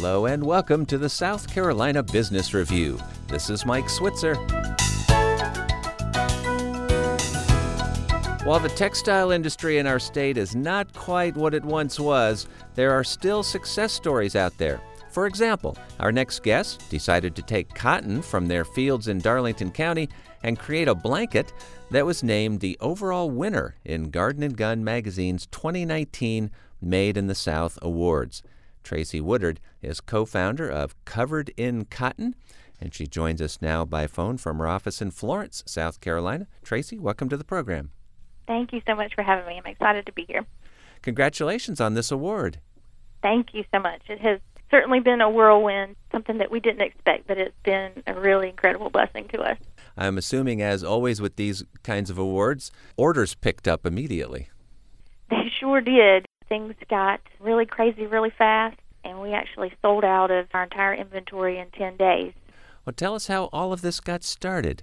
Hello and welcome to the South Carolina Business Review. This is Mike Switzer. While the textile industry in our state is not quite what it once was, there are still success stories out there. For example, our next guest decided to take cotton from their fields in Darlington County and create a blanket that was named the overall winner in Garden & Gun magazine's 2019 Made in the South Awards. Tracy Woodard is co-founder of Covered in Cotton, and she joins us now by phone from her office in Florence, South Carolina. Tracy, welcome to the program. Thank you so much for having me. I'm excited to be here. Congratulations on this award. Thank you so much. It has certainly been a whirlwind, something that we didn't expect, but it's been a really incredible blessing to us. I'm assuming, as always with these kinds of awards, orders picked up immediately. They sure did. Things got really crazy really fast, and we actually sold out of our entire inventory in 10 days. Well, tell us how all of this got started.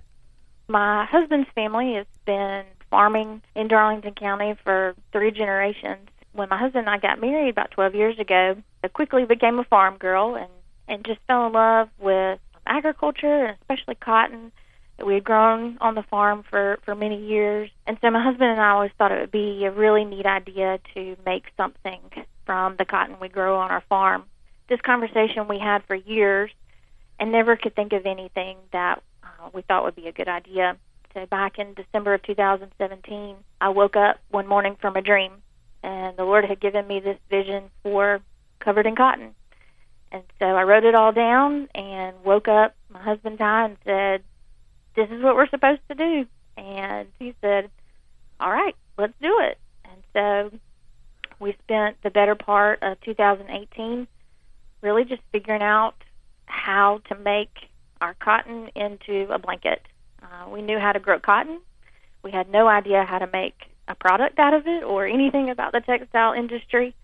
My husband's family has been farming in Darlington County for 3 generations. When my husband and I got married about 12 years ago, I quickly became a farm girl and just fell in love with agriculture, and especially cotton that we had grown on the farm for many years. And so my husband and I always thought it would be a really neat idea to make something from the cotton we grow on our farm. This conversation we had for years and never could think of anything that we thought would be a good idea. So back in December of 2017, I woke up one morning from a dream, and the Lord had given me this vision for Covered in Cotton. And so I wrote it all down and woke up my husband and I and said, "This is what we're supposed to do." And he said, "All right, let's do it." And so we spent the better part of 2018 really just figuring out how to make our cotton into a blanket. We knew how to grow cotton. We had no idea how to make a product out of it or anything about the textile industry.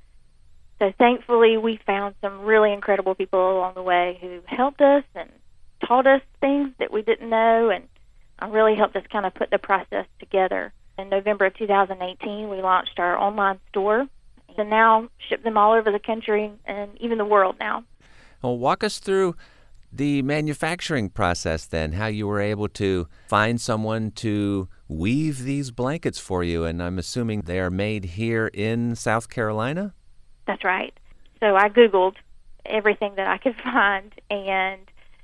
So thankfully, we found some really incredible people along the way who helped us and taught us things that we didn't know, and really helped us kind of put the process together. In November of 2018, we launched our online store, and now ship them all over the country and even the world now. Well, walk us through the manufacturing process then, how you were able to find someone to weave these blankets for you, and I'm assuming they are made here in South Carolina? That's right. So I Googled everything that I could find and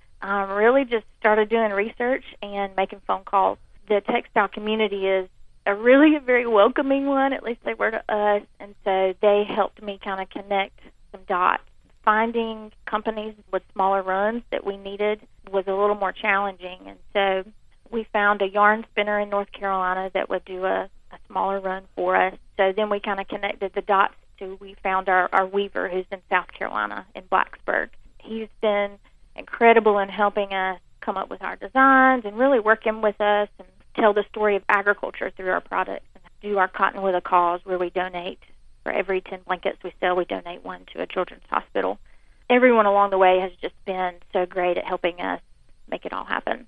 really just started doing research and making phone calls. The textile community is a very welcoming one, at least they were to us, and so they helped me kind of connect some dots. Finding companies with smaller runs that we needed was a little more challenging, and so we found a yarn spinner in North Carolina that would do a smaller run for us. So then we kind of connected the dots to we found our weaver who's in South Carolina, in Blacksburg. He's been incredible in helping us come up with our designs and really working with us and tell the story of agriculture through our products, and do our Cotton with a Cause, where we donate. For every 10 blankets we sell, we donate one to a children's hospital. Everyone along the way has just been so great at helping us make it all happen.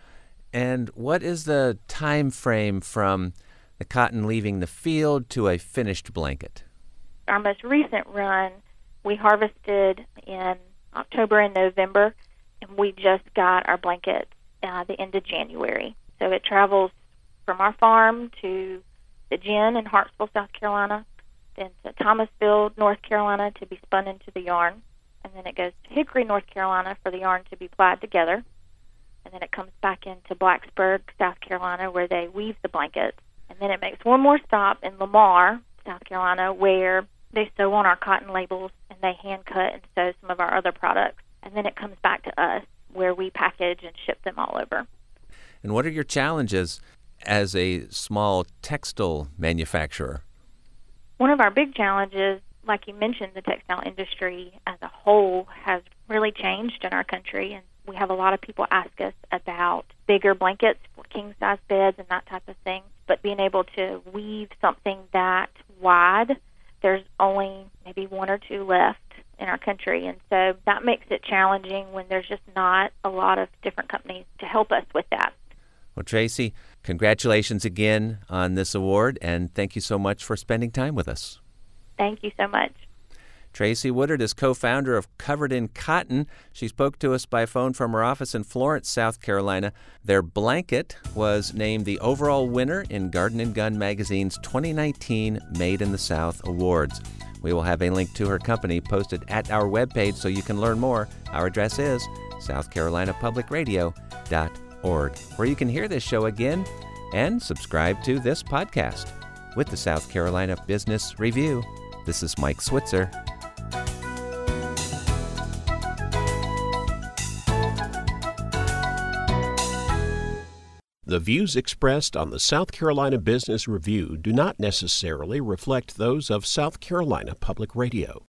And what is the time frame from the cotton leaving the field to a finished blanket? Our most recent run, we harvested in October and November, and we just got our blankets the end of January. So it travels from our farm to the gin in Hartsville, South Carolina, then to Thomasville, North Carolina, to be spun into the yarn, and then it goes to Hickory, North Carolina, for the yarn to be plied together, and then it comes back into Blacksburg, South Carolina, where they weave the blankets, and then it makes one more stop in Lamar, South Carolina, where they sew on our cotton labels, and they hand cut and sew some of our other products, and then it comes back to us, where we package and ship them all over. And what are your challenges as a small textile manufacturer? One of our big challenges, like you mentioned, the textile industry as a whole has really changed in our country, and we have a lot of people ask us about bigger blankets for king-size beds and that type of thing, but being able to weave something that wide, there's only maybe 1 or 2 left in our country, and so that makes it challenging when there's just not a lot of different companies to help us with that. Well, Tracy, congratulations again on this award, and thank you so much for spending time with us. Thank you so much. Tracy Woodard is co-founder of Covered in Cotton. She spoke to us by phone from her office in Florence, South Carolina. Their blanket was named the overall winner in Garden & Gun magazine's 2019 Made in the South Awards. We will have a link to her company posted at our webpage so you can learn more. Our address is southcarolinapublicradio.org, where you can hear this show again and subscribe to this podcast. With the South Carolina Business Review, this is Mike Switzer. The views expressed on the South Carolina Business Review do not necessarily reflect those of South Carolina Public Radio.